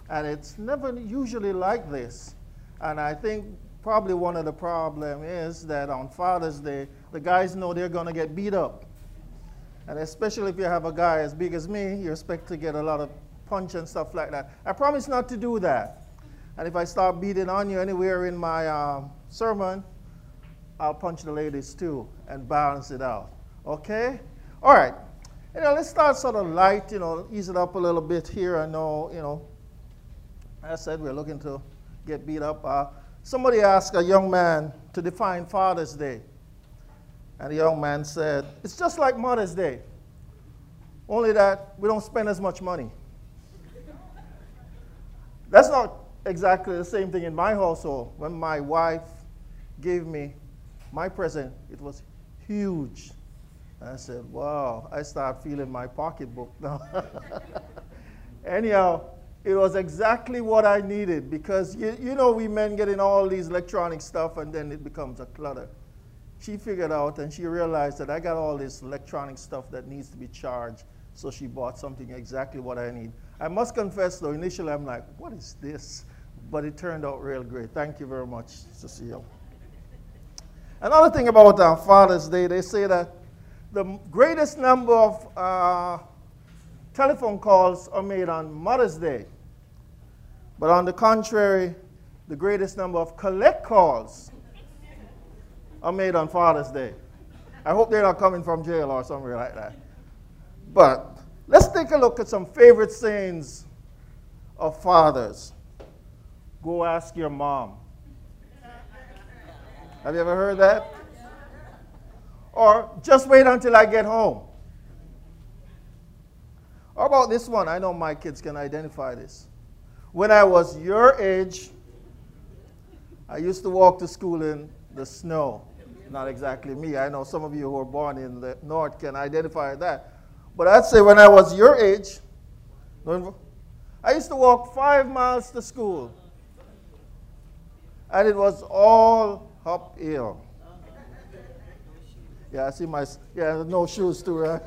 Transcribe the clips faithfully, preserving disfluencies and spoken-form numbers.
And it's never usually like this. And I think probably one of the problem is that on Father's Day, the guys know they're going to get beat up. And especially if you have a guy as big as me, you expect to get a lot of punch and stuff like that. I promise not to do that. And if I start beating on you anywhere in my um, sermon, I'll punch the ladies too and balance it out. Okay? All right. You know, let's start sort of light, you know, ease it up a little bit here. I know, you know, as I said, we're looking to get beat up. Uh, somebody asked a young man to define Father's Day. And the young man said, it's just like Mother's Day, only that we don't spend as much money. That's not exactly the same thing in my household. When my wife gave me my present, it was huge. And I said, wow, I start feeling my pocketbook now. Anyhow, it was exactly what I needed because, you, you know, we men get in all these electronic stuff and then it becomes a clutter. She figured out and she realized that I got all this electronic stuff that needs to be charged, so she bought something exactly what I need. I must confess, though, initially I'm like, what is this? But it turned out real great. Thank you very much, Cecile. Another thing about uh, Father's Day, they say that the greatest number of uh, telephone calls are made on Mother's Day. But on the contrary, the greatest number of collect calls are made on Father's Day. I hope they're not coming from jail or somewhere like that. But let's take a look at some favorite sayings of fathers. Go ask your mom. Have you ever heard that? Or just wait until I get home. How about this one? I know my kids can identify this. When I was your age, I used to walk to school in the snow. Not exactly me. I know some of you who were born in the north can identify that. But I'd say when I was your age, I used to walk five miles to school. And it was all uphill. Yeah, I see my, yeah, no shoes too, right?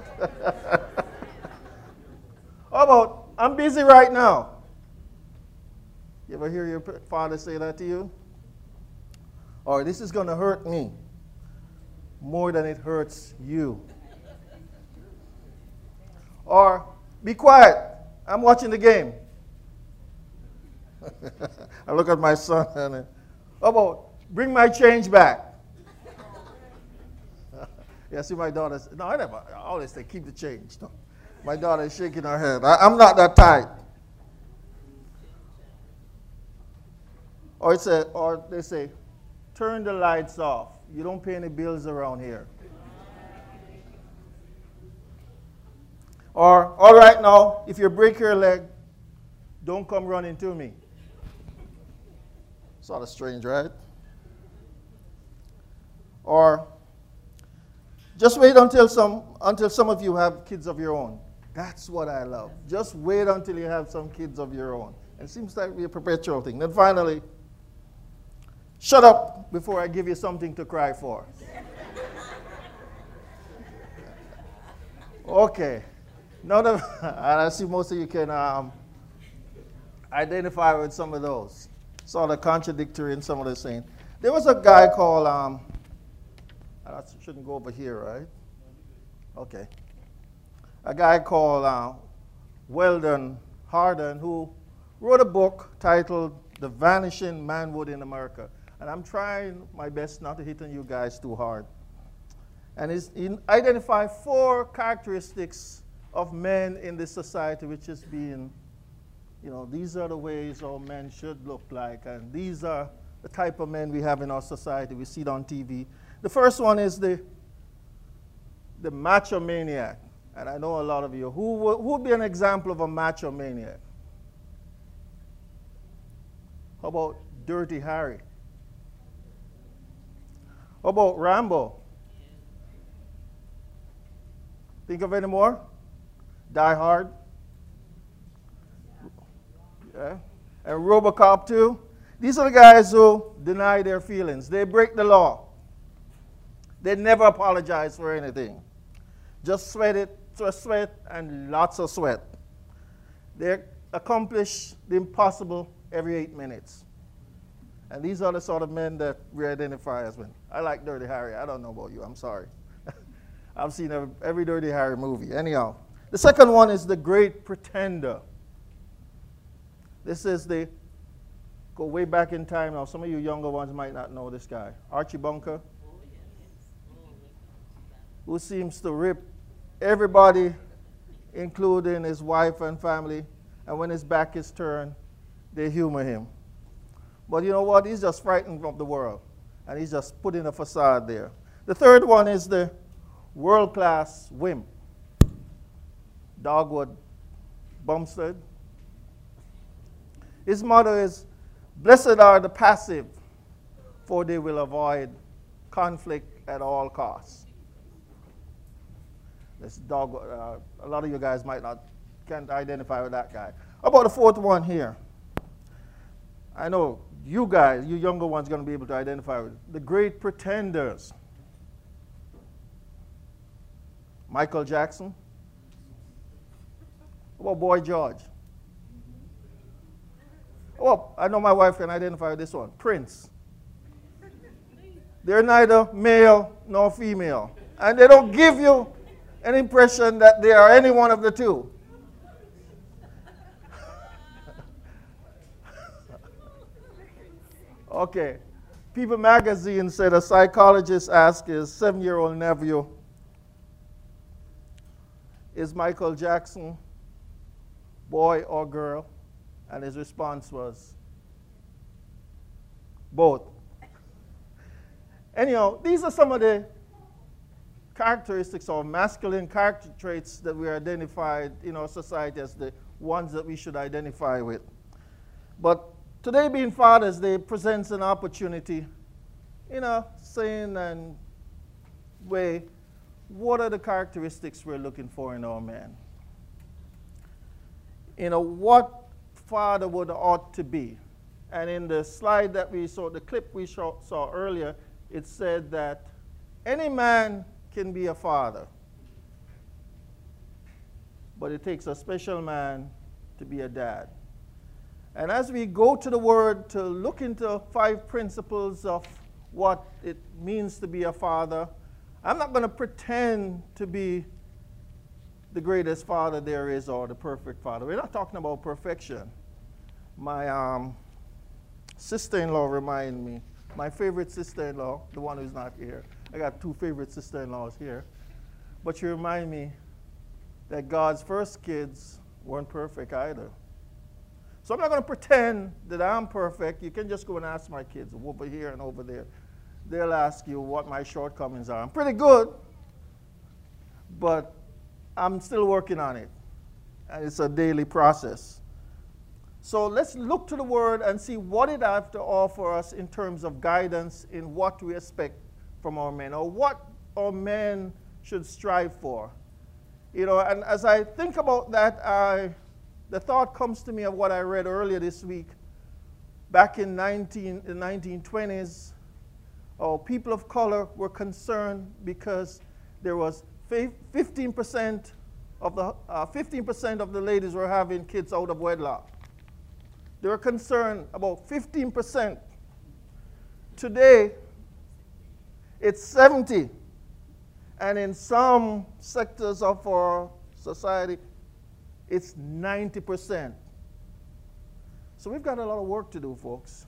How about, I'm busy right now. You ever hear your father say that to you? Or this is going to hurt me more than it hurts you. Or be quiet, I'm watching the game. I look at my son and, how about, bring my change back. Yeah, see my daughter, no, I never, I always say keep the change. No. My daughter is shaking her head. I, I'm not that type. Or, it's a, or they say, turn the lights off. You don't pay any bills around here. Or, all right now, if you break your leg, don't come running to me. Sort of strange, right? Or, just wait until some, until some of you have kids of your own. That's what I love. Just wait until you have some kids of your own. It seems like be a perpetual thing. Then finally, shut up before I give you something to cry for. Okay. Now that, and I see most of you can um, identify with some of those. Sort of contradictory in some of the saying. There was a guy called, um, I shouldn't go over here, right? Okay. A guy called uh, Weldon Hardin who wrote a book titled The Vanishing Manhood in America. And I'm trying my best not to hit on you guys too hard. And he's, he identified four characteristics of men in this society, which is being, you know, these are the ways all men should look like, and these are the type of men we have in our society. We see it on T V. The first one is the, the macho maniac. And I know a lot of you. Who, who would be an example of a macho maniac? How about Dirty Harry? How about Rambo? Think of any more? Die Hard? Yeah. And RoboCop too? These are the guys who deny their feelings. They break the law. They never apologize for anything. Just sweat it, just sweat, and lots of sweat. They're accomplish the impossible every eight minutes. And these are the sort of men that we identify as men. I like Dirty Harry. I don't know about you. I'm sorry. I've seen every, every Dirty Harry movie. Anyhow, the second one is The Great Pretender. This is the, go way back in time now. Some of you younger ones might not know this guy. Archie Bunker, who seems to rip everybody, including his wife and family, and when his back is turned, they humor him. But you know what? He's just frightened of the world, and he's just putting a facade there. The third one is the world-class wimp, Dogwood Bumstead. His motto is, "Blessed are the passive, for they will avoid conflict at all costs." This dog, uh, a lot of you guys might not can't identify with that guy. How about the fourth one here? I know you guys, you younger ones, going to be able to identify with it. The Great Pretenders. Michael Jackson. How about Boy George? Oh, I know my wife can identify with this one. Prince. They're neither male nor female. And they don't give you an impression that they are any one of the two. Okay. People magazine said a psychologist asked his seven-year-old nephew, "Is Michael Jackson boy or girl?" And his response was, "Both." Anyhow, these are some of the characteristics or masculine character traits that we are identified in our society as the ones that we should identify with. But today being Father's Day presents an opportunity in a sane and way. What are the characteristics we're looking for in our men? You know, what father would ought to be. And in the slide that we saw, the clip we saw, saw earlier, it said that any man can be a father, but it takes a special man to be a dad. And as we go to the Word to look into five principles of what it means to be a father, I'm not going to pretend to be the greatest father there is or the perfect father. We're not talking about perfection. My um, sister-in-law reminded me, my favorite sister-in-law, the one who's not here. I got two favorite sister-in-laws here. But she reminded me that God's first kids weren't perfect either. So I'm not going to pretend that I'm perfect. You can just go and ask my kids over here and over there. They'll ask you what my shortcomings are. I'm pretty good, but I'm still working on it. And it's a daily process. So let's look to the Word and see what it has to offer us in terms of guidance in what we expect from our men, or what our men should strive for. You know, and as I think about that, I, the thought comes to me of what I read earlier this week. Back in nineteen, the nineteen twenties, oh, people of color were concerned because there was fifteen percent of the uh, fifteen percent of the ladies were having kids out of wedlock. They were concerned about fifteen percent. Today, it's seventy. And in some sectors of our society, it's ninety percent. So we've got a lot of work to do, folks.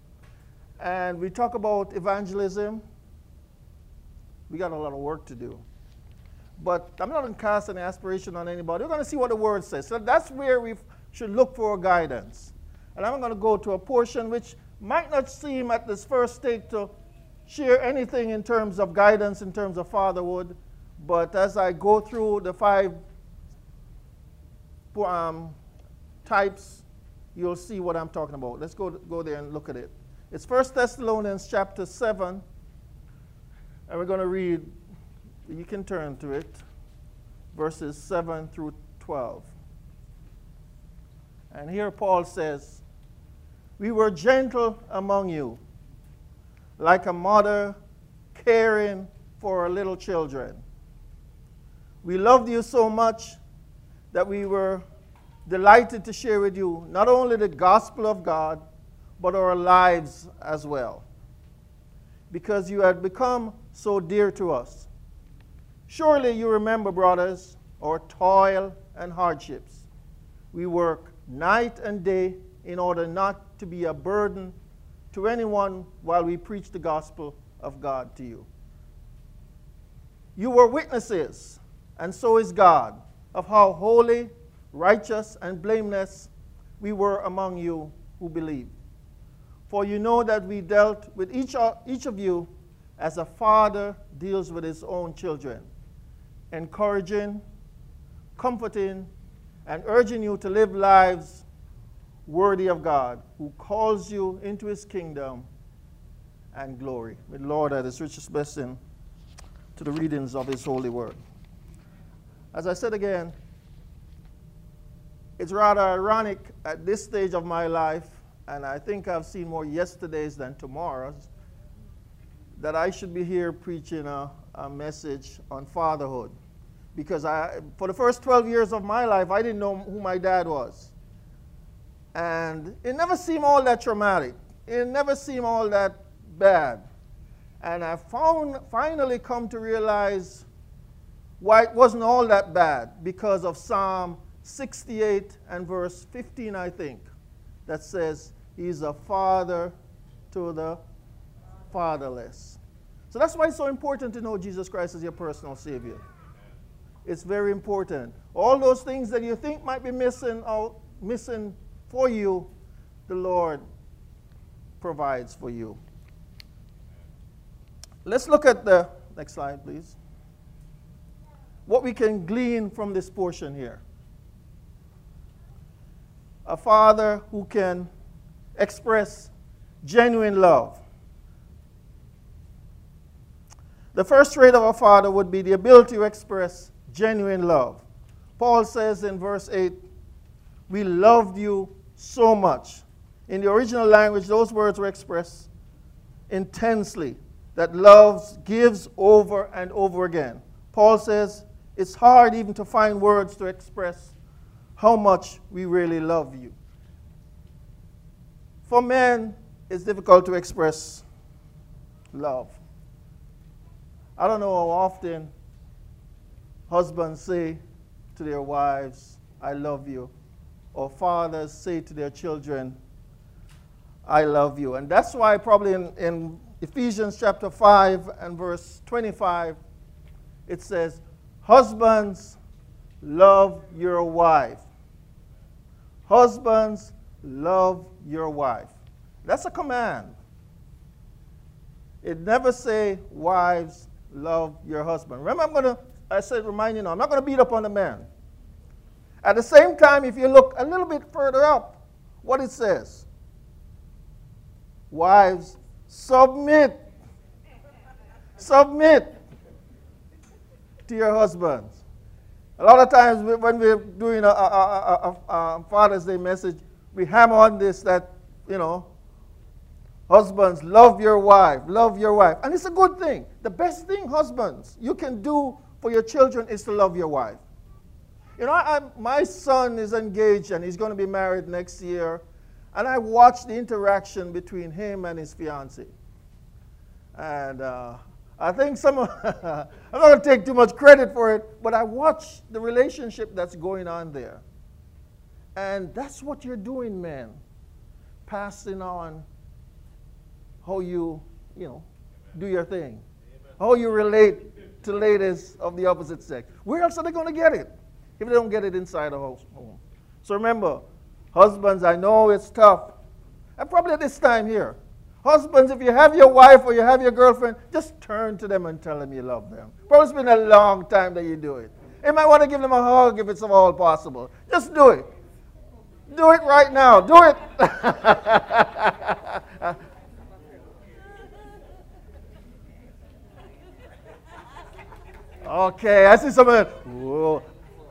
And we talk about evangelism. We got a lot of work to do. But I'm not going to cast any aspiration on anybody. We're going to see what the Word says. So that's where we should look for guidance. And I'm going to go to a portion which might not seem at this first take to share anything in terms of guidance, in terms of fatherhood. But as I go through the five um, types, you'll see what I'm talking about. Let's go, go there and look at it. It's First Thessalonians chapter seven. And we're going to read, you can turn to it, verses seven through twelve. And here Paul says, "We were gentle among you, like a mother caring for her little children. We loved you so much that we were delighted to share with you not only the gospel of God, but our lives as well, because you had become so dear to us. Surely you remember, brothers, our toil and hardships. We work night and day in order not to be a burden to anyone while we preach the gospel of God to you. You were witnesses, and so is God, of how holy, righteous, and blameless we were among you who believed. For you know that we dealt with each, each of you as a father deals with his own children, encouraging, comforting, and urging you to live lives worthy of God, who calls you into his kingdom and glory. May the Lord add his richest blessing to the readings of his holy word. As I said again, it's rather ironic at this stage of my life, and I think I've seen more yesterdays than tomorrows, that I should be here preaching a, a message on fatherhood. Because I, for the first twelve years of my life, I didn't know who my dad was. And it never seemed all that traumatic. It never seemed all that bad. And I found, finally come to realize why it wasn't all that bad, because of Psalm sixty-eight and verse fifteen, I think, that says, he's a father to the fatherless. So that's why it's so important to know Jesus Christ as your personal Savior. It's very important. All those things that you think might be missing out, missing for you, the Lord provides for you. Let's look at the next slide, please. What we can glean from this portion here. A father who can express genuine love. The first trait of a father would be the ability to express genuine love. Paul says in verse eight, we loved you so much. In the original language, those words were expressed intensely, that love gives over and over again. Paul says it's hard even to find words to express how much we really love you. For men, it's difficult to express love. I don't know how often husbands say to their wives, I love you. Or fathers say to their children, I love you. And that's why probably in, in Ephesians chapter five and verse twenty-five, it says, husbands, love your wife. Husbands, love your wife. That's a command. It never say, wives, love your husband. Remember, I'm going to, I said, remind you now, I'm not going to beat up on the man. At the same time, if you look a little bit further up, what it says, wives, submit. Submit to your husbands. A lot of times when we're doing a, a, a, a, a Father's Day message, we hammer on this that, you know, husbands, love your wife, love your wife. And it's a good thing. The best thing, husbands, you can do for your children is to love your wife. You know, I, my son is engaged and he's going to be married next year. And I watched the interaction between him and his fiancée. And uh, I think some of, I'm not going to take too much credit for it, but I watched the relationship that's going on there. And that's what you're doing, men. Passing on how you, you know, do your thing. How you relate to ladies of the opposite sex. Where else are they going to get it if they don't get it inside the house home? So remember, husbands, I know it's tough. And probably at this time here, husbands, if you have your wife or you have your girlfriend, just turn to them and tell them you love them. Probably it's been a long time that you do it. You might want to give them a hug if it's at all possible. Just do it. Do it right now. Do it. Okay, I see some of that. Whoa.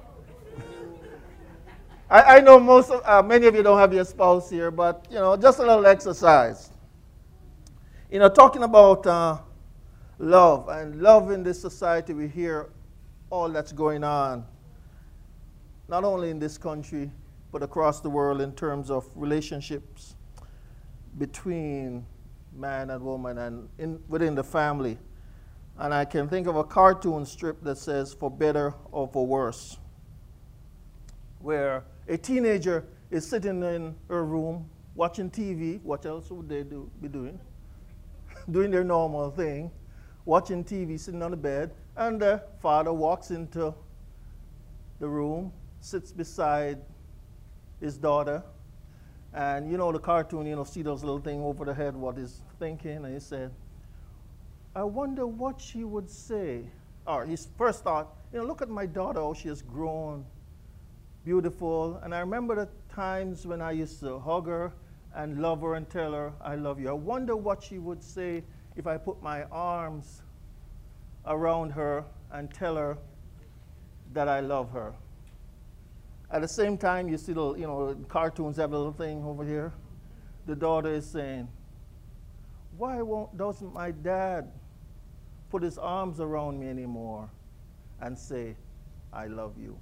I, I know most of, uh, many of you don't have your spouse here, but, you know, just a little exercise. You know, talking about uh, love, and love in this society, we hear all that's going on, not only in this country, but across the world in terms of relationships between man and woman and in, within the family. And I can think of a cartoon strip that says, for better or for worse, where a teenager is sitting in her room watching T V. What else would they do, be doing? Doing their normal thing, watching T V, sitting on the bed, and the father walks into the room, sits beside his daughter, and you know the cartoon, you know, see those little thing over the head, what he's thinking, and he said, I wonder what she would say. Or his first thought, you know, look at my daughter, how she has grown, beautiful. And I remember the times when I used to hug her and love her and tell her, I love you. I wonder what she would say if I put my arms around her and tell her that I love her. At the same time, you see the, you know, cartoons have a little thing over here. The daughter is saying, why won't, doesn't my dad put his arms around me anymore and say, I love you?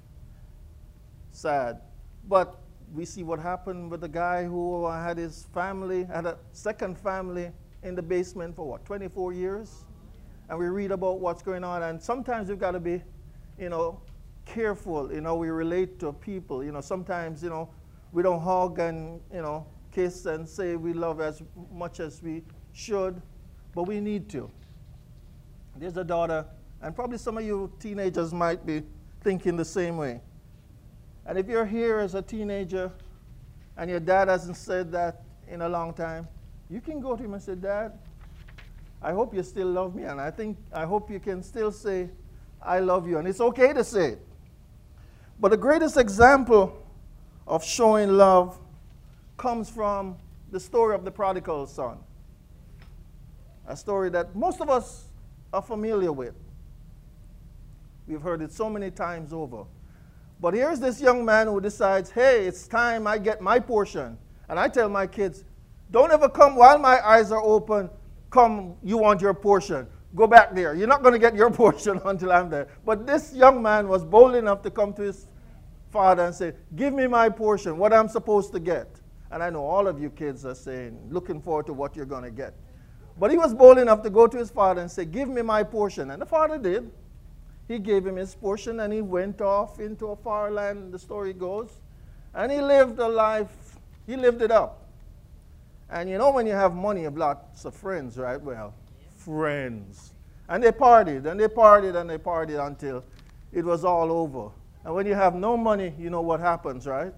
Sad. But we see what happened with the guy who had his family, had a second family in the basement for what, twenty-four years? And we read about what's going on. And sometimes we've got to be, you know, careful, you know, we relate to people. You know, sometimes, you know, we don't hug and, you know, kiss and say we love as much as we should, but we need to. There's a daughter, and probably some of you teenagers might be thinking the same way. And if you're here as a teenager and your dad hasn't said that in a long time, you can go to him and say, Dad, I hope you still love me, and I think, I hope you can still say, I love you. And it's okay to say it. But the greatest example of showing love comes from the story of the prodigal son. A story that most of us are familiar with. We've heard it so many times over. But here's this young man who decides, hey, it's time I get my portion. And I tell my kids, don't ever come while my eyes are open, come, you want your portion. Go back there. You're not going to get your portion until I'm there. But this young man was bold enough to come to his father and say, give me my portion, what I'm supposed to get. And I know all of you kids are saying, looking forward to what you're going to get. But he was bold enough to go to his father and say, give me my portion. And the father did. He gave him his portion, and he went off into a far land, the story goes. And he lived a life, he lived it up. And you know when you have money, you have lots of friends, right? Well, friends. And they partied, and they partied, and they partied until it was all over. And when you have no money, you know what happens, right?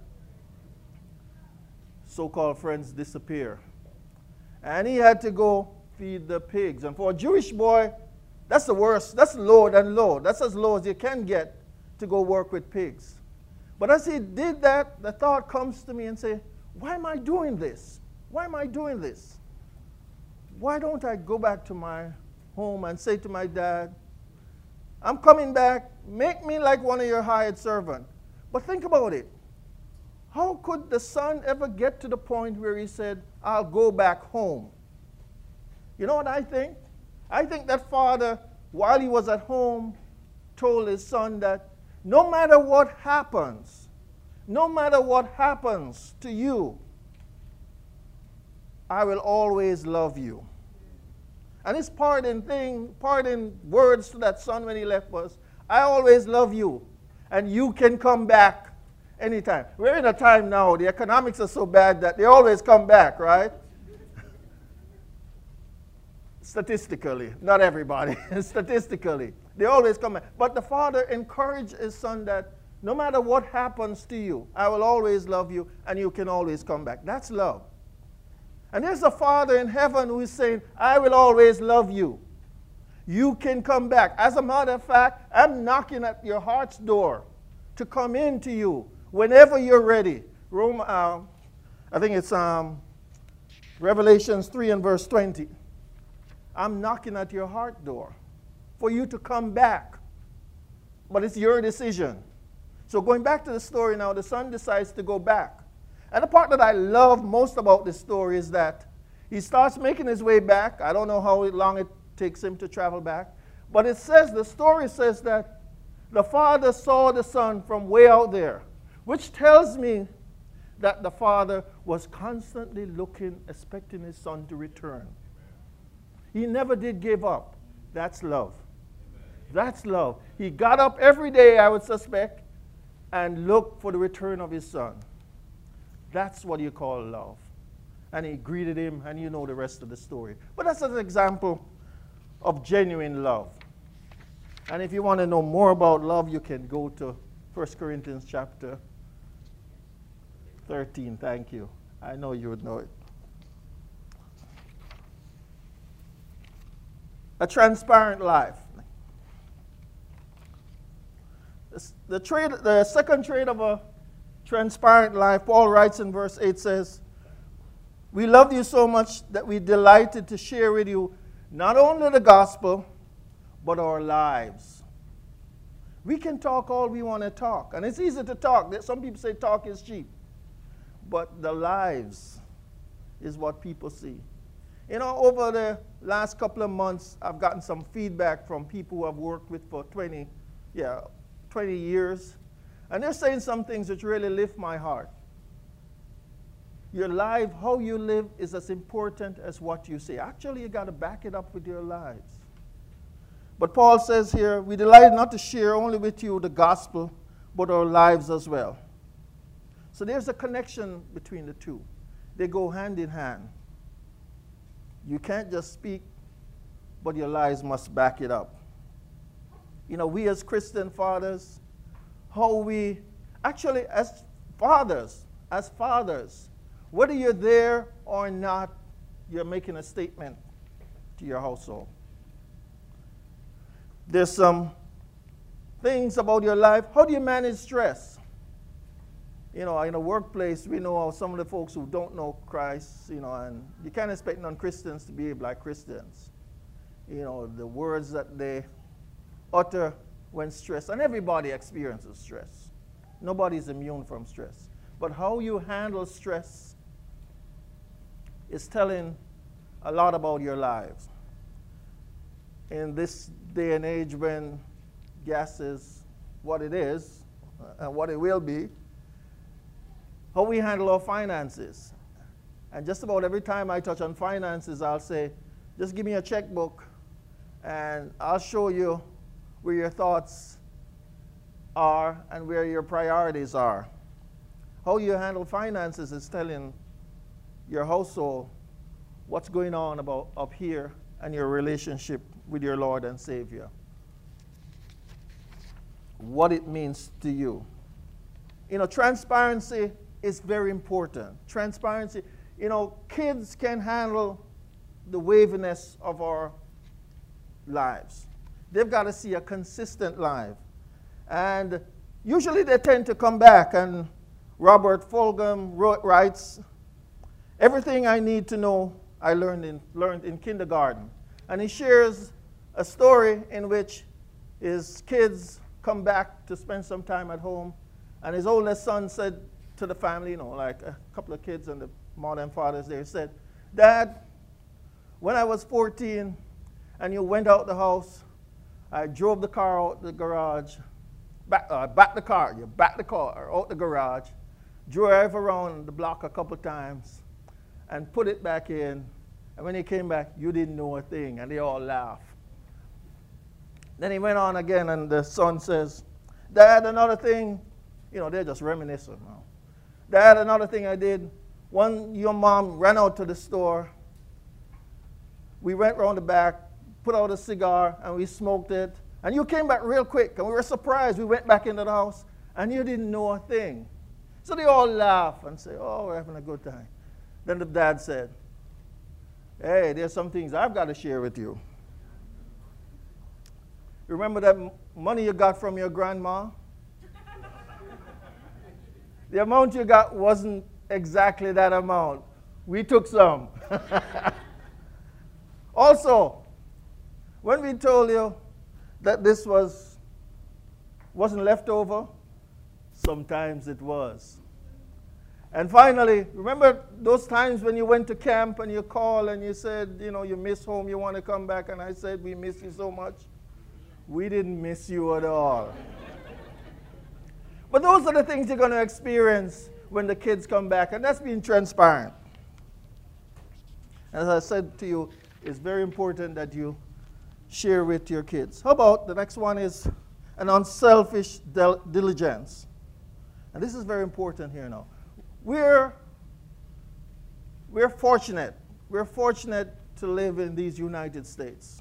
So-called friends disappear. And he had to go feed the pigs. And for a Jewish boy, that's the worst. That's lower than low. That's as low as you can get to go work with pigs. But as he did that, the thought comes to me and say, why am I doing this? Why am I doing this? Why don't I go back to my home and say to my dad, I'm coming back, make me like one of your hired servants. But think about it. How could the son ever get to the point where he said, I'll go back home? You know what I think? I think that father, while he was at home, told his son that no matter what happens, no matter what happens to you, I will always love you. And his parting thing, parting words to that son when he left was, I always love you, and you can come back anytime. We're in a time now, the economics are so bad that they always come back, right? Statistically, not everybody, statistically, they always come back. But the father encouraged his son that no matter what happens to you, I will always love you, and you can always come back. That's love. And there's a father in heaven who is saying, I will always love you. You can come back. As a matter of fact, I'm knocking at your heart's door to come into you whenever you're ready. Rome, uh, I think it's um, Revelations three and verse twenty. I'm knocking at your heart door for you to come back. But it's your decision. So going back to the story now, the son decides to go back. And the part that I love most about this story is that he starts making his way back. I don't know how long it takes him to travel back. But it says, the story says that the father saw the son from way out there, which tells me that the father was constantly looking, expecting his son to return. He never did give up. That's love. That's love. He got up every day, I would suspect, and looked for the return of his son. That's what you call love. And he greeted him, and you know the rest of the story. But that's an example of genuine love. And if you want to know more about love, you can go to First Corinthians chapter thirteen. Thank you. I know you would know it. A transparent life. The, trait, the second trait of a transparent life, Paul writes in verse eight, says, we loved you so much that we delighted to share with you not only the gospel, but our lives. We can talk all we want to talk, and it's easy to talk. Some people say talk is cheap, but the lives is what people see. You know, over the last couple of months, I've gotten some feedback from people who I've worked with for twenty, yeah, twenty years, and they're saying some things which really lift my heart. Your life, how you live, is as important as what you say. Actually, you got to back it up with your lives. But Paul says here, we delight not to share only with you the gospel, but our lives as well. So there's a connection between the two. They go hand in hand. You can't just speak, but your lives must back it up. You know, we as Christian fathers, how we, actually as fathers, as fathers, whether you're there or not, you're making a statement to your household. There's some things about your life. How do you manage stress? You know, in a workplace, we know some of the folks who don't know Christ, you know, and you can't expect non-Christians to behave like Christians. You know, the words that they utter when stressed, and everybody experiences stress. Nobody's immune from stress. But how you handle stress is telling a lot about your lives. In this day and age when gas is what it is and what it will be, how we handle our finances. And just about every time I touch on finances, I'll say, just give me a checkbook and I'll show you where your thoughts are and where your priorities are. How you handle finances is telling your household what's going on about up here and your relationship with your Lord and Savior. What it means to you. You know, transparency is very important. Transparency, you know, kids can handle the waviness of our lives. They've got to see a consistent life. And usually they tend to come back, and Robert Fulghum wrote, writes, everything I need to know I learned in, learned in kindergarten. And he shares a story in which his kids come back to spend some time at home, and his oldest son said to the family, you know, like a couple of kids and the mother and fathers there, said, Dad, when I was fourteen and you went out the house, I drove the car out the garage, back, uh, back the car, you back the car out the garage, drove around the block a couple times, and put it back in. And when he came back, you didn't know a thing, and they all laughed. Then he went on again, and the son says, Dad, another thing, you know, they're just reminiscing now. Dad, another thing I did, one, your mom ran out to the store. We went around the back, put out a cigar, and we smoked it. And you came back real quick, and we were surprised. We went back into the house, and you didn't know a thing. So they all laugh and say, oh, we're having a good time. Then the dad said, hey, there's some things I've got to share with you. Remember that m- money you got from your grandma? The amount you got wasn't exactly that amount. We took some. Also, when we told you that this was, wasn't leftover, sometimes it was. And finally, remember those times when you went to camp and you called and you said, you know, you miss home, you want to come back, and I said, we miss you so much? We didn't miss you at all. But those are the things you're going to experience when the kids come back, and that's being transparent. As I said to you, it's very important that you share with your kids. How about the next one is an unselfish del- diligence. And this is very important here now. We're, we're fortunate. We're fortunate to live in these United States.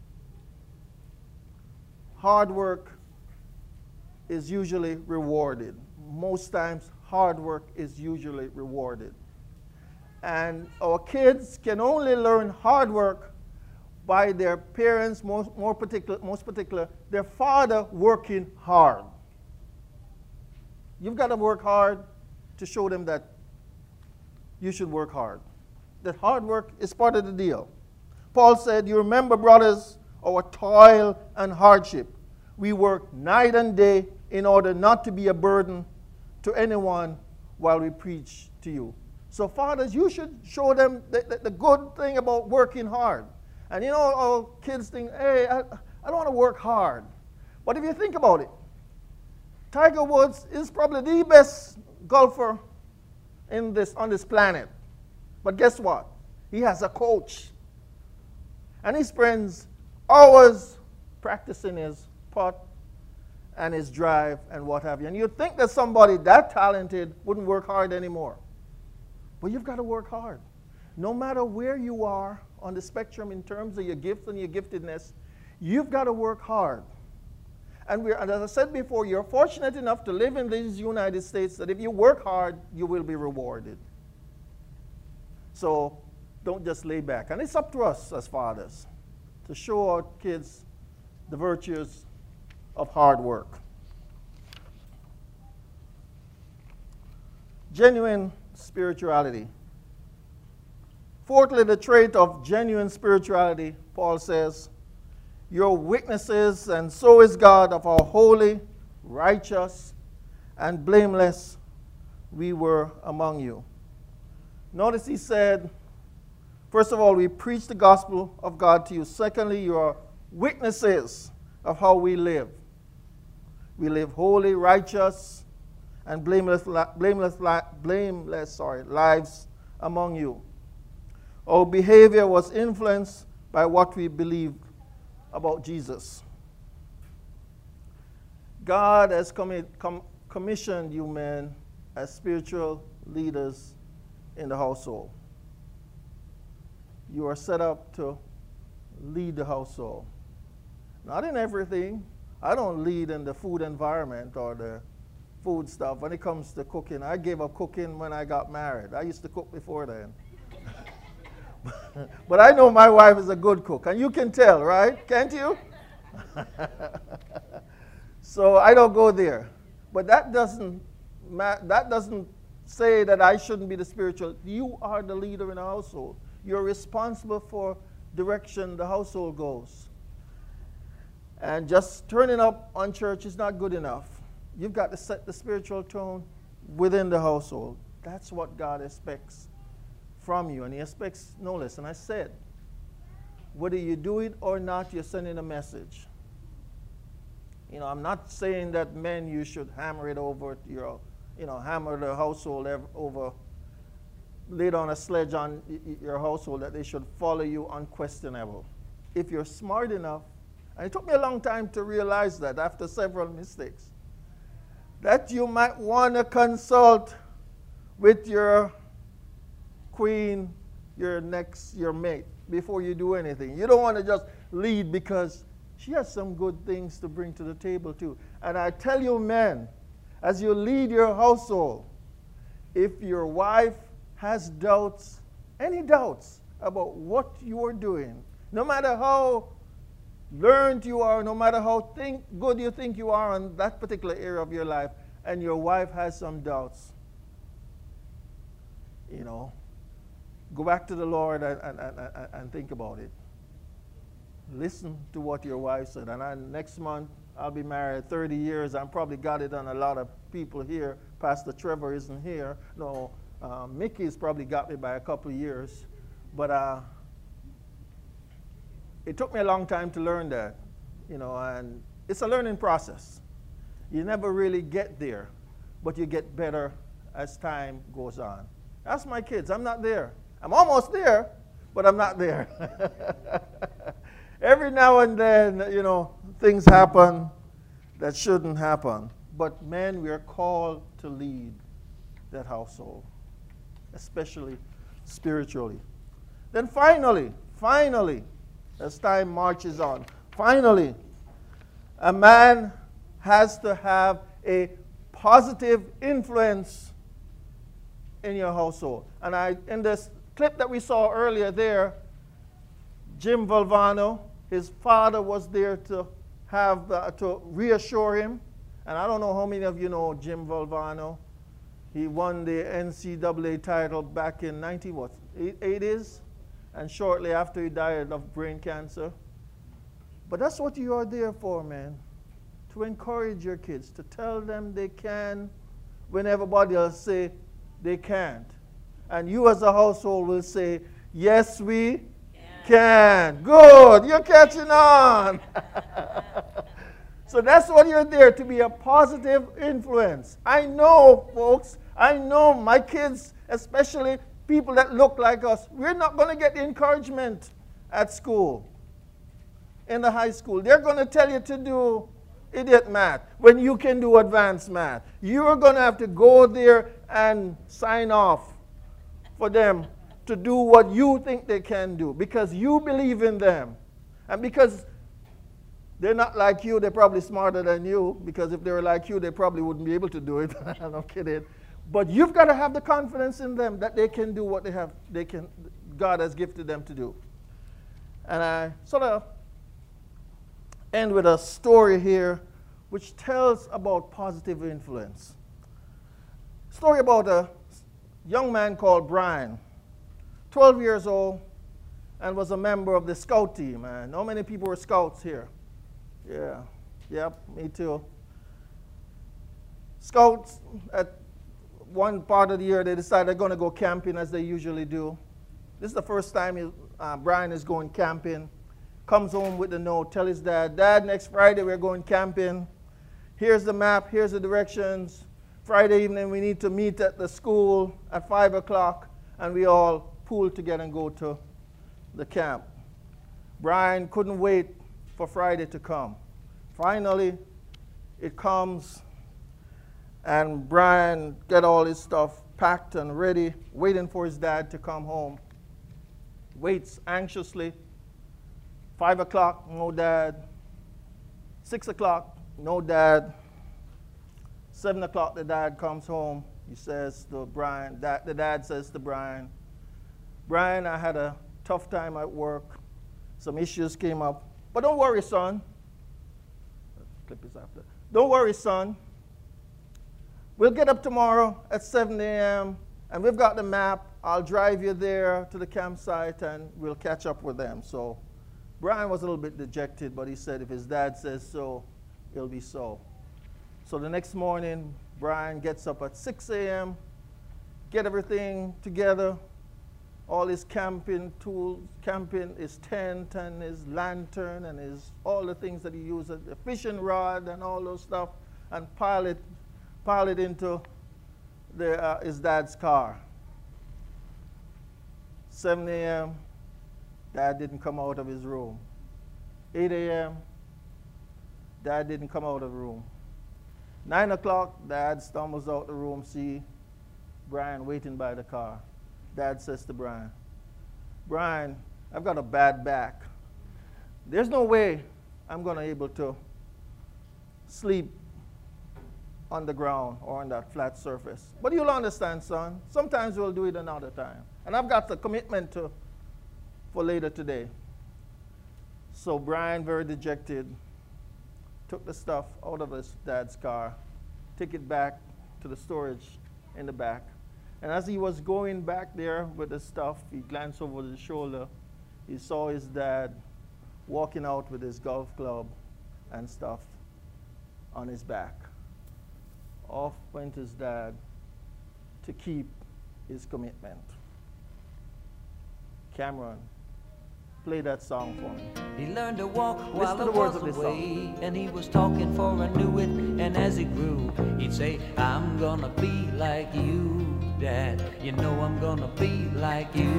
Hard work is usually rewarded. Most times, hard work is usually rewarded. And our kids can only learn hard work by their parents, most, more particular, most particular, their father working hard. You've got to work hard to show them that you should work hard. That hard work is part of the deal. Paul said, you remember, brothers, our toil and hardship. We work night and day in order not to be a burden to anyone while we preach to you. So fathers, you should show them the, the, the good thing about working hard. And you know, our kids think, hey, I, I don't want to work hard. But if you think about it, Tiger Woods is probably the best golfer in this, on this planet. But guess what? He has a coach. And he spends hours practicing his putt and his drive and what have you. And you'd think that somebody that talented wouldn't work hard anymore. But you've got to work hard. No matter where you are on the spectrum in terms of your gifts and your giftedness, you've got to work hard. And, we're, and as I said before, you're fortunate enough to live in these United States that if you work hard, you will be rewarded. So don't just lay back. And it's up to us as fathers to show our kids the virtues of hard work. Genuine spirituality. Fourthly, the trait of genuine spirituality, Paul says, you're witnesses, and so is God, of how holy, righteous, and blameless we were among you. Notice he said, first of all, we preach the gospel of God to you. Secondly, you are witnesses of how we live. We live holy, righteous, and blameless, blameless, blameless sorry, lives among you. Our behavior was influenced by what we believed about Jesus. God has commi- com- commissioned you men as spiritual leaders in the household. You are set up to lead the household. Not in everything. I don't lead in the food environment or the food stuff. When it comes to cooking, I gave up cooking when I got married. I used to cook before then. But I know my wife is a good cook, and you can tell, right? Can't you? So I don't go there. But that doesn't ma- that doesn't say that I shouldn't be the spiritual. You are the leader in the household. You're responsible for direction the household goes. And just turning up on church is not good enough. You've got to set the spiritual tone within the household. That's what God expects from you, and he expects no less. And I said, whether you do it or not, you're sending a message. You know, I'm not saying that men, you should hammer it over your, you know, hammer the household over, lay down a sledge on your household that they should follow you unquestionable. If you're smart enough, and it took me a long time to realize that after several mistakes, that you might want to consult with your queen, your next, your mate, before you do anything. You don't want to just lead because she has some good things to bring to the table too. And I tell you, men, as you lead your household, if your wife has doubts, any doubts about what you are doing, no matter how learned you are, no matter how think, good you think you are on that particular area of your life, and your wife has some doubts, you know, go back to the Lord and, and, and, and think about it. Listen to what your wife said. And I, next month, I'll be married thirty years. I probably got it on a lot of people here. Pastor Trevor isn't here. No, uh, Mickey's probably got me by a couple of years. But uh, it took me a long time to learn that, you know, and it's a learning process. You never really get there. but you get better as time goes on. That's my kids. I'm not there. I'm almost there, but I'm not there. Every now and then, you know, things happen that shouldn't happen. But men, we are called to lead that household, especially spiritually. Then finally, finally, as time marches on, finally, a man has to have a positive influence in your household. And I, in this clip that we saw earlier there, Jim Valvano, his father was there to have uh, to reassure him. And I don't know how many of you know Jim Valvano. He won the N C double A title back in nineteen what eighties, and shortly after he died of brain cancer. But that's what you are there for, man. To encourage your kids, to tell them they can when everybody else say they can't. And you as a household will say, yes, we can. can. Good, you're catching on. So that's what you're there, to be a positive influence. I know, folks, I know my kids, especially people that look like us, we're not going to get the encouragement at school, in the high school. They're going to tell you to do idiot math when you can do advanced math. You're going to have to go there and sign off for them to do what you think they can do because you believe in them. And because they're not like you, they're probably smarter than you, because if they were like you, they probably wouldn't be able to do it. I'm kidding. But you've got to have the confidence in them that they can do what they have, they can, God has gifted them to do. And I sort of end with a story here which tells about positive influence. Story about a young man called Brian, twelve years old, and was a member of the scout team. And how many people were scouts here? Yeah, yep, me too. Scouts, at one part of the year, they decided they're going to go camping as they usually do. This is the first time he, uh, Brian is going camping. Comes home with the note, tell his dad, Dad, next Friday we're going camping. Here's the map, here's the directions. Friday evening we need to meet at the school at five o'clock, and we all pool together and go to the camp. Brian couldn't wait for Friday to come. Finally, it comes, and Brian get all his stuff packed and ready, waiting for his dad to come home. Waits anxiously. Five o'clock, no dad. Six o'clock, no dad. Seven o'clock, the dad comes home. He says to Brian, dad, the dad says to Brian, Brian, I had a tough time at work. Some issues came up. But don't worry, son. Clip is after. Don't worry, son. We'll get up tomorrow at seven A M and we've got the map. I'll drive you there to the campsite and we'll catch up with them. So Brian was a little bit dejected, but he said if his dad says so, it'll be so. So the next morning, Brian gets up at six A M, get everything together, all his camping tools, camping, his tent and his lantern and his, all the things that he uses, the fishing rod and all those stuff, and pile it, pile it into the, uh, his dad's car. seven A M, Dad didn't come out of his room. eight A M, Dad didn't come out of the room. nine o'clock, Dad stumbles out the room, see Brian waiting by the car. Dad says to Brian, Brian, I've got a bad back. There's no way I'm going to be able to sleep on the ground or on that flat surface. But you'll understand, son. Sometimes we'll do it another time. And I've got the commitment to, for later today. So Brian, very dejected, took the stuff out of his dad's car, took it back to the storage in the back. And as he was going back there with the stuff, he glanced over his shoulder. He saw his dad walking out with his golf club and stuff on his back. Off went his dad to keep his commitment. Cameron, play that song for me. He learned to walk Listen while to I the words was of this away, and he was talking for I knew it. And as he grew, he'd say, I'm gonna be like you, Dad. You know I'm gonna be like you.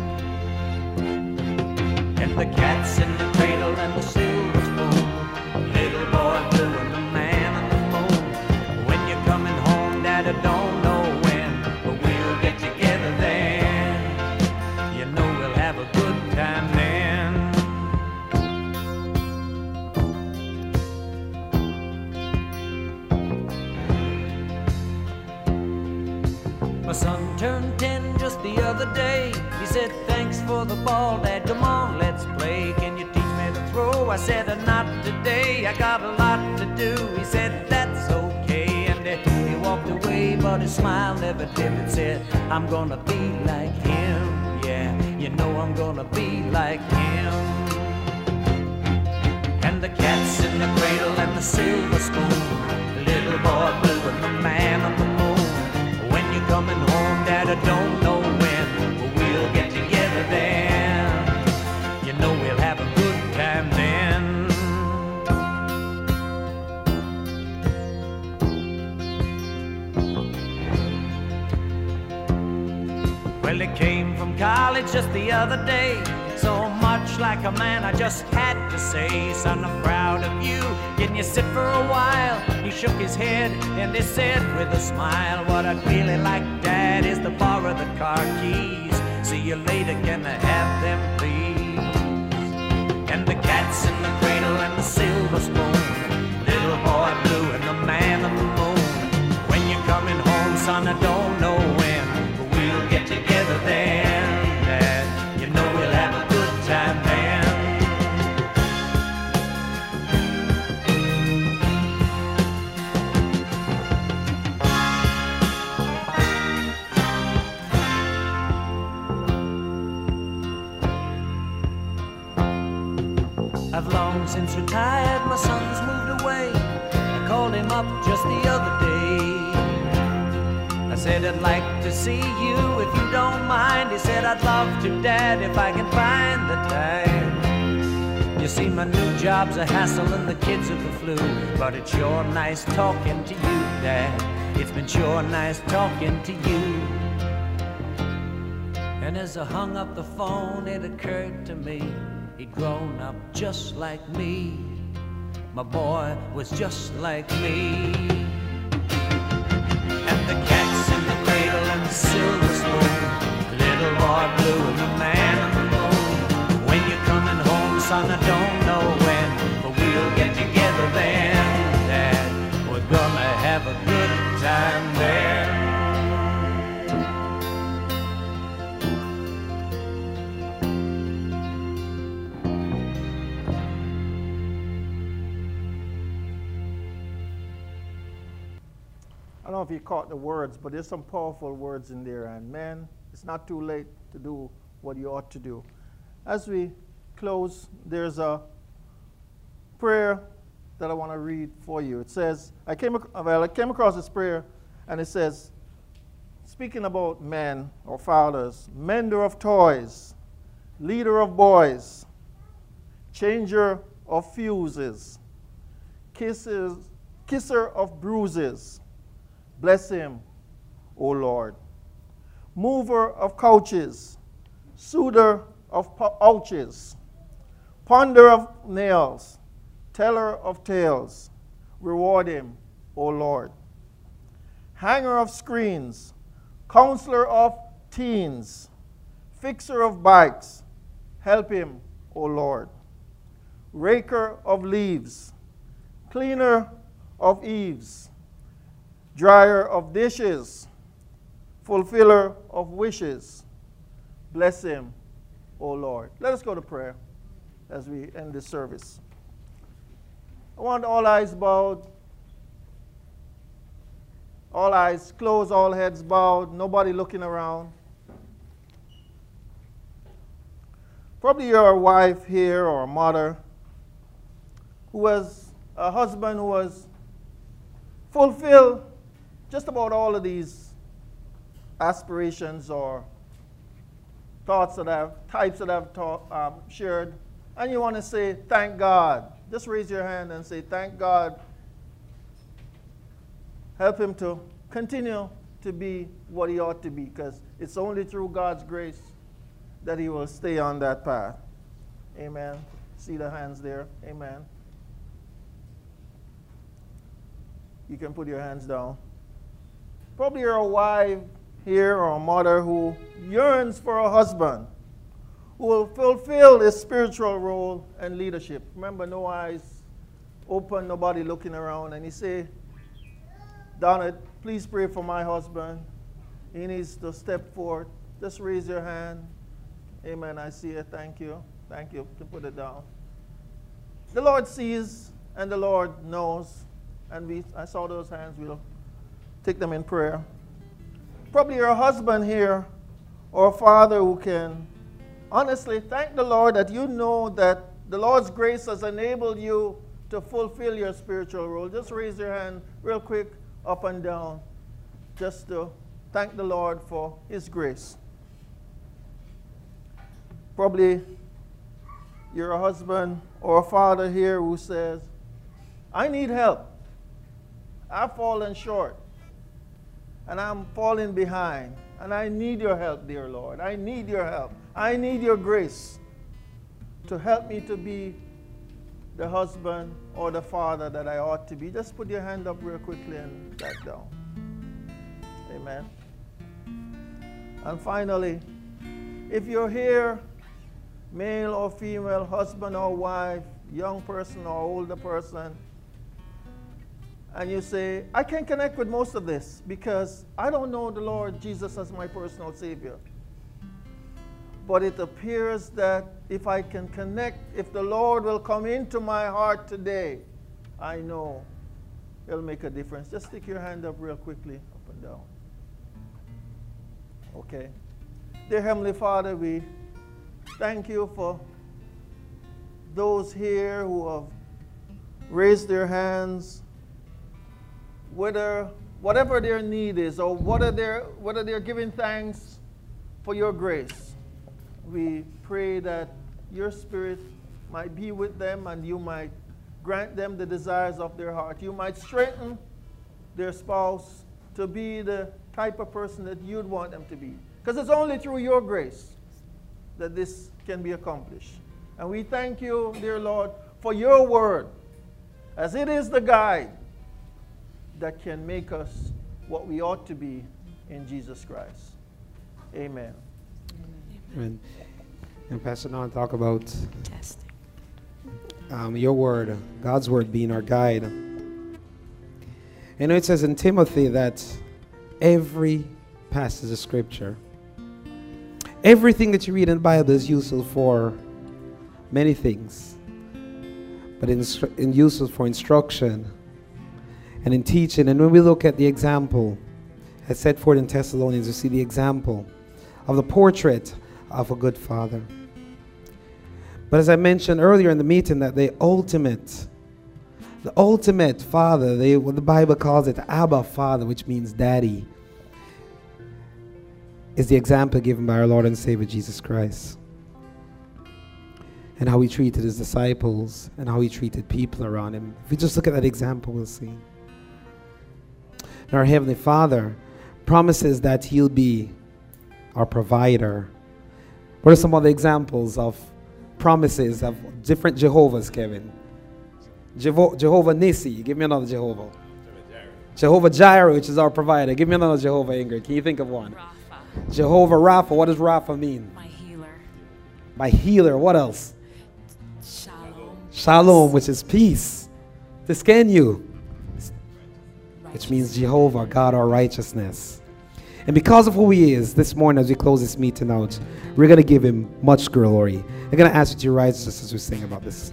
And the cat's in the cradle and the silver spoon, little boy blue and the man on the moon. When you're coming home, Dad, I don't know when, but we'll get together then. You know we'll have a good time then. My son turned ten just the other day. He said, thanks for the ball, Dad, come on, let's play. Can you teach me to throw? I said, not today, I got a lot to do. He said, that's okay, and he walked away, but his smile never dimmed. Said, I'm gonna be like him, yeah, you know I'm gonna be like him. And the cat's in the cradle and the silver spoon, little boy blue and the man on the moon. When you're coming home, Dad, I don't know when, but we'll get together then. You know we'll have a good time then. Well, he came from college just the other day, so much like a man I just had to say, son, I'm proud of you, can you sit for a while? He shook his head and he said with a smile, what I'd really like, Dad, is to borrow the car keys. See you later, can I have them, please? And the cat's in the cradle and the silver spoon, little boy blue and the man on the moon. When you're coming home, son, I don't know when, but we'll get together then, Dad. You know we'll have a good time then. I've long since retired, my son's moved away. I called him up just the other day. I said, I'd like to see you if you don't mind. He said, I'd love to, Dad, if I can find the time. You see, my new job's a hassle and the kids are the flu, but it's sure nice talking to you, Dad. It's been sure nice talking to you. And as I hung up the phone, it occurred to me, he'd grown up just like me. My boy was just like me. And the cat's in the cradle and the silver spoon, little boy blue and the man on the moon. When you're coming home, son, I don't know when, but we'll get together then, Dad. We're gonna have a good time there. I don't know if you caught the words, but there's some powerful words in there. And man, it's not too late to do what you ought to do. As we close, there's a prayer that I want to read for you. It says, I came, ac- well, I came across this prayer, and it says, speaking about men or fathers, mender of toys, leader of boys, changer of fuses, kisses, kisser of bruises, bless him, O Lord. Mover of couches, soother of ouches, ponder of nails, teller of tales, reward him, O Lord. Hanger of screens, counselor of teens, fixer of bikes, help him, O Lord. Raker of leaves, cleaner of eaves, dryer of dishes, fulfiller of wishes, bless him, O Lord. Let us go to prayer as we end this service. I want all eyes bowed, all eyes closed, all heads bowed, nobody looking around. Probably you're a wife here or a mother who has a husband who has fulfilled just about all of these aspirations or thoughts that I've, types that I've taught, um, shared, and you want to say, thank God, just raise your hand and say, thank God. Help him to continue to be what he ought to be, because it's only through God's grace that he will stay on that path. Amen. See the hands there? Amen. You can put your hands down. Probably you're a wife here or a mother who yearns for a husband who will fulfill his spiritual role and leadership. Remember, no eyes open, nobody looking around. And he say, Donna, please pray for my husband. He needs to step forward. Just raise your hand. Amen. I see it. Thank you. Thank you to put it down. The Lord sees and the Lord knows. And we, I saw those hands. We'll take them in prayer. Probably you're a husband here or a father who can honestly thank the Lord that you know that the Lord's grace has enabled you to fulfill your spiritual role. Just raise your hand real quick, up and down, just to thank the Lord for his grace. Probably you're a husband or a father here who says, I need help. I've fallen short. And I'm falling behind. And I need your help, dear Lord. I need your help. I need your grace to help me to be the husband or the father that I ought to be. Just put your hand up real quickly and back down. Amen. And finally, if you're here, male or female, husband or wife, young person or older person, and you say, I can't connect with most of this because I don't know the Lord Jesus as my personal Savior. But it appears that if I can connect, if the Lord will come into my heart today, I know it'll make a difference. Just stick your hand up real quickly, up and down. Okay. Dear Heavenly Father, we thank you for those here who have raised their hands, whether whatever their need is, or whether they're, whether they're giving thanks for your grace. We pray that your Spirit might be with them and you might grant them the desires of their heart. You might strengthen their spouse to be the type of person that you'd want them to be. Because it's only through your grace that this can be accomplished. And we thank you, dear Lord, for your word, as it is the guide that can make us what we ought to be in Jesus Christ. Amen. Amen. And Pastor Don, talk about um, your word, God's word being our guide. You know, it says in Timothy that every passage of Scripture, everything that you read in the Bible is useful for many things, but instru- in useful for instruction and in teaching. And when we look at the example as set forth in Thessalonians, we see the example of the portrait of a good father. But as I mentioned earlier in the meeting, that the ultimate, the ultimate father, they, what the Bible calls it, Abba Father, which means daddy, is the example given by our Lord and Savior Jesus Christ. And how he treated his disciples and how he treated people around him. If we just look at that example, we'll see. And our Heavenly Father promises that he'll be our provider. What are some other examples of promises of different Jehovahs, Kevin? Jevo- Jehovah Nissi. Give me another Jehovah. Jehovah Jireh, which is our provider. Give me another Jehovah, Ingrid. Can you think of one? Rapha. Jehovah Rapha. What does Rapha mean? My healer. My healer. What else? Shalom. Shalom, which is peace. This can you. Which means Jehovah, God our righteousness. And because of who he is, this morning as we close this meeting out, we're going to give him much glory. I'm going to ask you to rise just as we sing about this.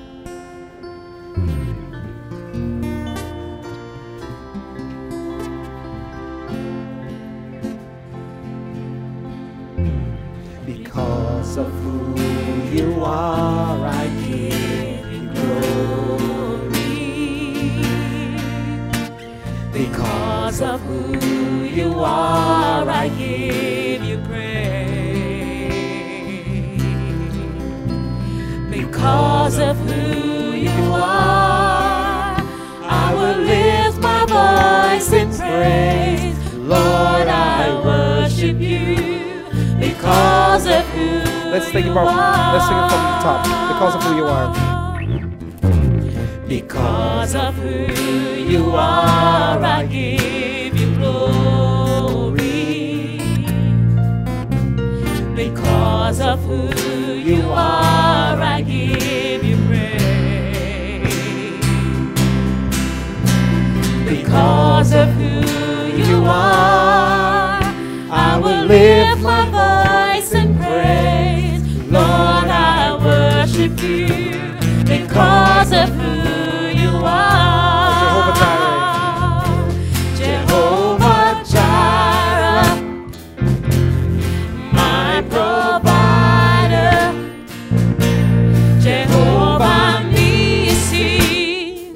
Because of who you are, I give you glory. Because of who you are, I give you praise. Because of who you are, I will lift my voice in praise. Lord, I worship you because of who you are. Let's sing it from, let's sing it from the top. Because of who you are. Because of who you are, I give you glory. Because of who you are, I give you praise. Because of who you are, I will lift my voice in praise. Lord, I worship you because of who you are. Jehovah Jireh, my provider. Jehovah Nissi,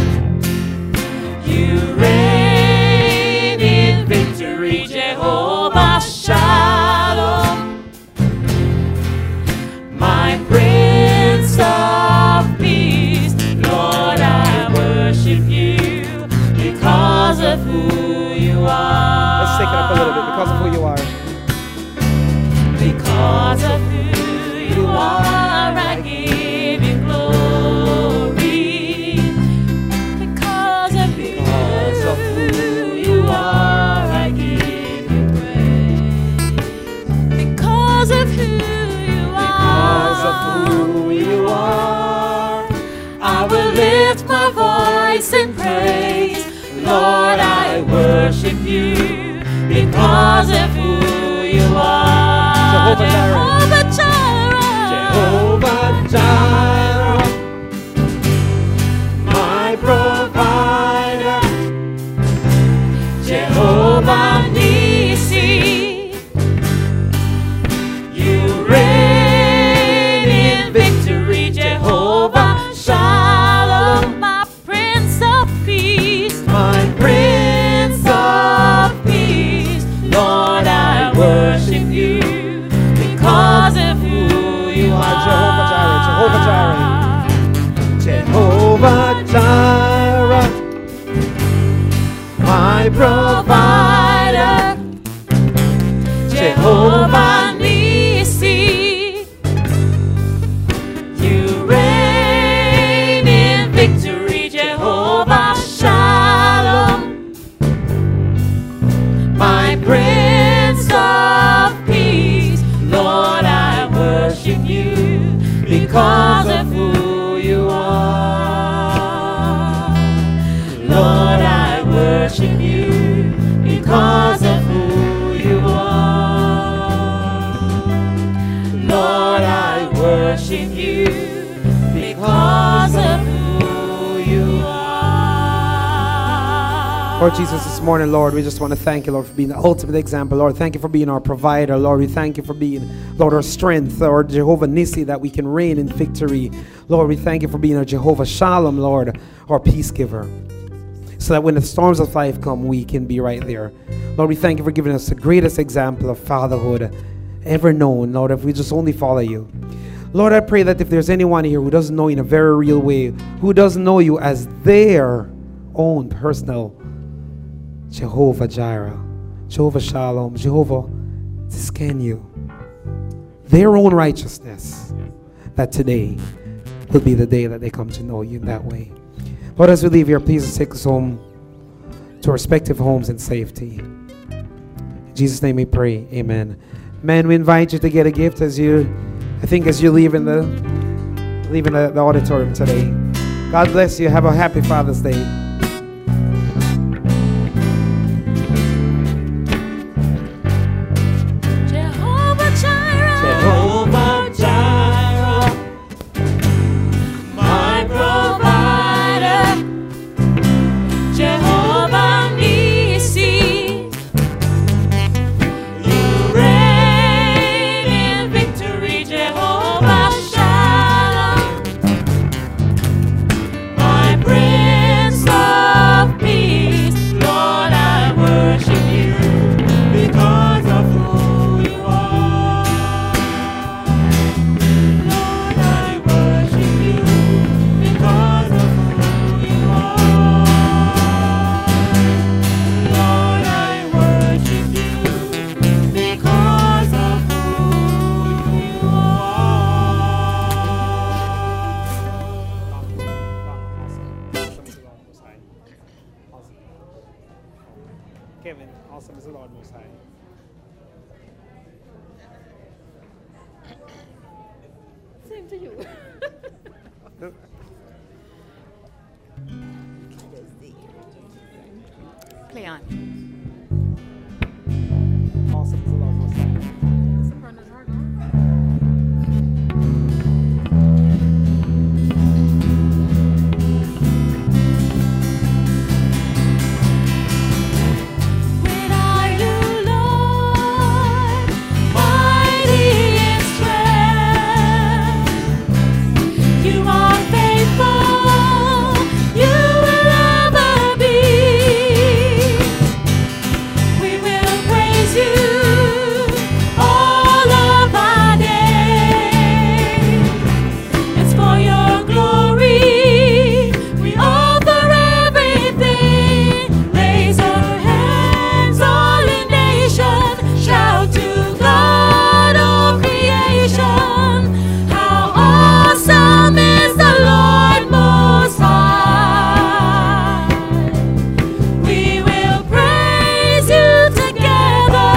you reign in victory. Jehovah Shalom, my Prince of Peace. Lord, I worship you because of who you are. Let's take it up a little bit. Because of who you are. Because of who you are, I give you glory. Because of, because of who you are, I give you praise. Because of who you are, because of who you are, I will lift my voice in praise. Lord, I worship you because of who you are. Jehovah Jireh, Jehovah Jireh, my provider. Jehovah Nissi, you reign in victory. Jehovah Shalom, my Prince of Peace, my Prince of Peace. Lord, I worship you because of who you are. Jehovah Jireh, Jehovah Jireh, my provider. Jehovah Nissi, you reign in victory. Jehovah Shalom, my Prince of Peace. Lord, I worship you because of who you are. Lord, I worship you because of who you are. Lord, I worship you because of who you are. Lord Jesus, this morning, Lord, we just want to thank you, Lord, for being the ultimate example. Lord, thank you for being our provider. Lord, we thank you for being, Lord, our strength, Lord, Jehovah Nissi, that we can reign in victory. Lord, we thank you for being our Jehovah Shalom, Lord, our peace giver, so that when the storms of life come, we can be right there. Lord, we thank you for giving us the greatest example of fatherhood ever known, Lord, if we just only follow you. Lord, I pray that if there's anyone here who doesn't know you in a very real way, who doesn't know you as their own personal Jehovah Jireh, Jehovah Shalom, Jehovah Tsidkenu, their own righteousness, that today will be the day that they come to know you in that way. Lord, as we leave here, please take us home to our respective homes in safety. In Jesus' name we pray, amen. Man, we invite you to get a gift as you, I think as you leave in the, leave in the, the auditorium today. God bless you. Have a happy Father's Day. Jehovah Jireh, Jehovah Jireh, my provider. Jehovah Nissi, you reign in victory. Jehovah Shalom, my Prince of Most High. Same to you. Play on. Awesome is the Lord Most High. When are you, Lord, mighty in strength? You are faithful, you will ever be. We will praise you all of our days. It's for your glory, we offer everything. Raise our hands, all in nation, shout to God, all creation. How awesome is the Lord Most High. We will praise you together,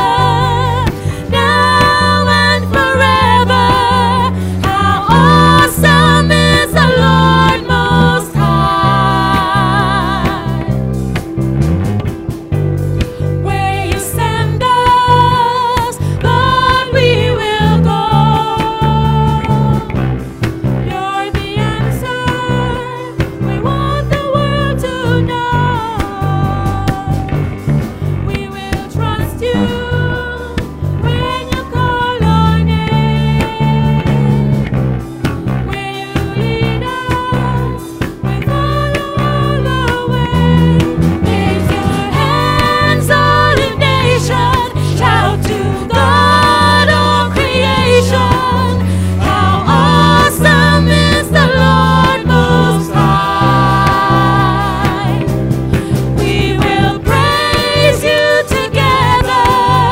now and forever. How awesome is the Lord Most High. Where you send us, Lord, we will go. You're the answer we want the world to know. We will trust you when you call our name. Where you lead us, we follow all the way. Raise your hands, all in nation, shout to God, all creation. How awesome is the Lord Most High. We will praise you together,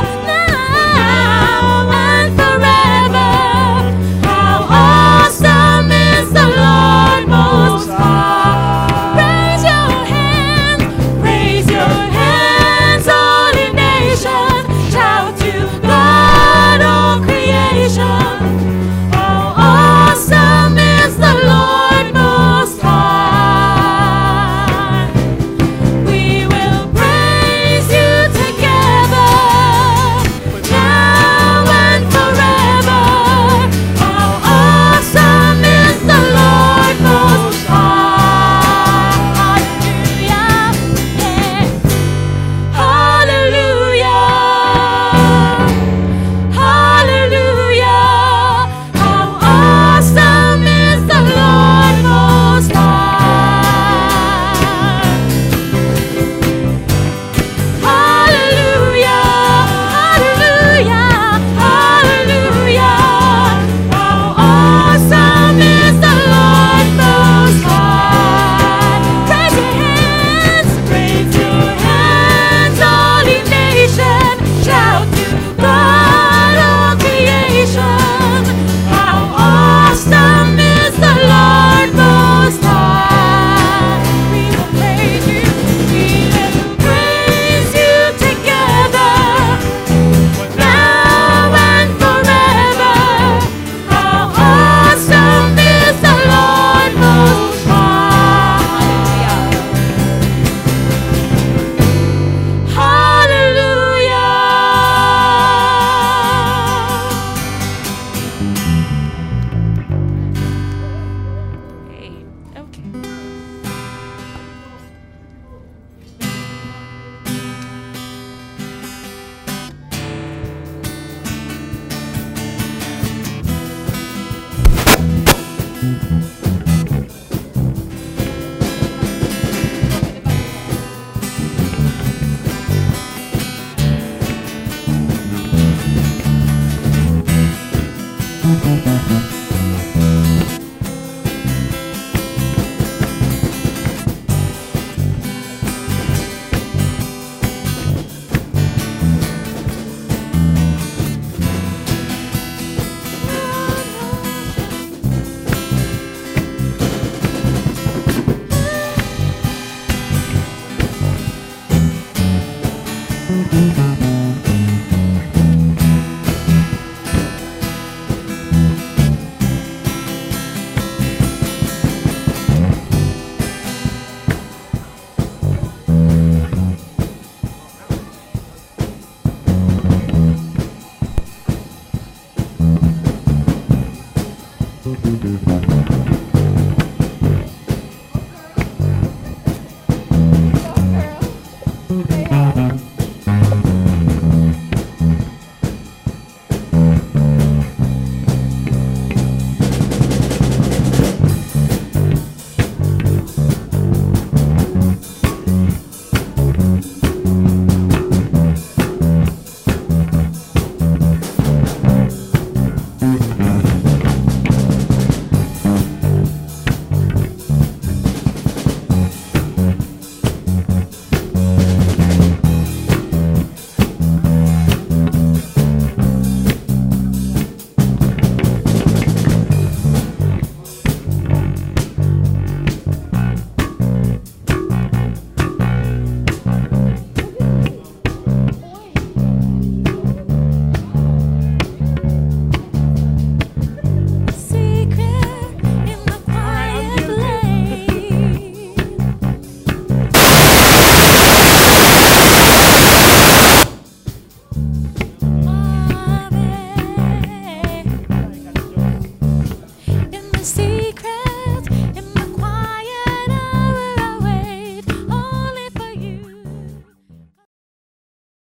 now and forever. How awesome is the Lord Most High. Raise your hands, raise your hands, all in nation, shout to God, all creation. How awesome is the Lord Most High. We will praise you together, now and forever. How awesome is the Lord Most High. Hallelujah, yeah. Hallelujah, hallelujah. How awesome is the Lord Most High. Hallelujah, hallelujah, hallelujah. How awesome is the Lord Most High. Raise your hands, raise your hands, all in nation, shout to God, all creation. How awesome is the Lord Most High. We will praise you, we will praise you together, now and forever. How awesome is the Lord Most High. Hallelujah. Okay.